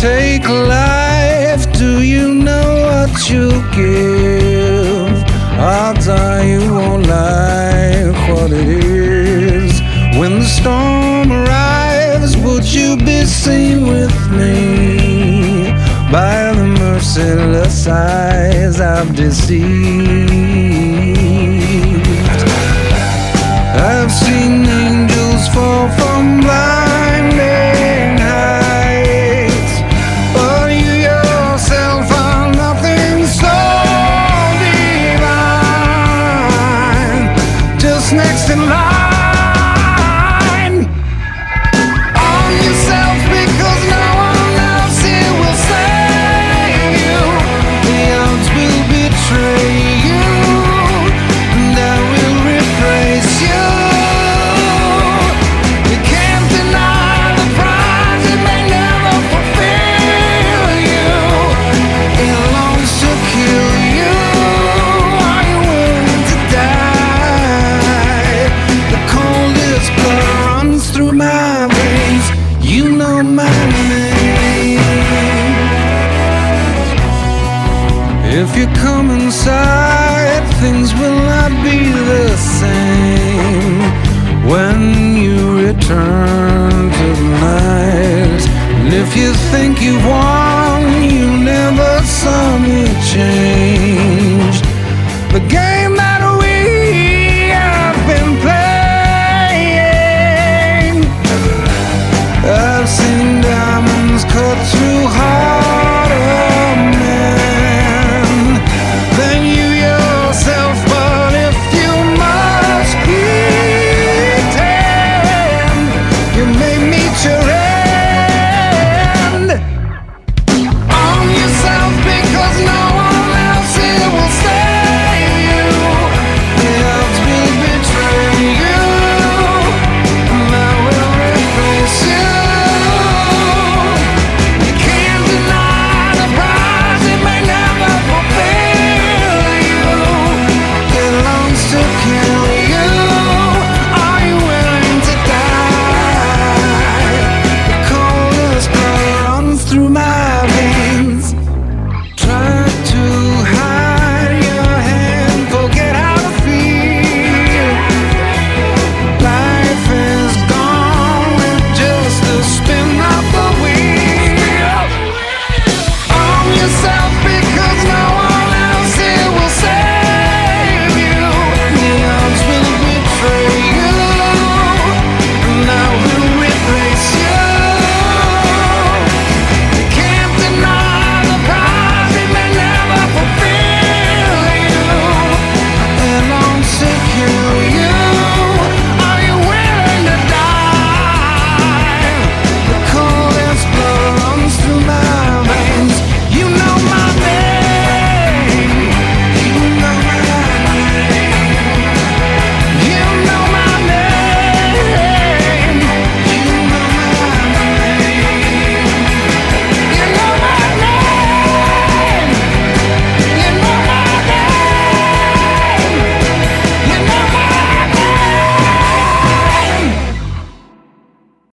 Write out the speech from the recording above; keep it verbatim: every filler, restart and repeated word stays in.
take life, do you know what you'll give? Odds are you won't like what it is. When the storm arrives, would you be seen with me by the merciless eyes I've deceived? I've seen angels fall from blinding heights, but you yourself are nothing so divine. Just next in line, arm yourself because no one else here will save you. The odds will betray you, and I will replace you. You know my name. If you come inside, things will not be the same when you return to the night. And if you think you've won, you never saw me change. The game that we have been playing, I've seen diamonds cut through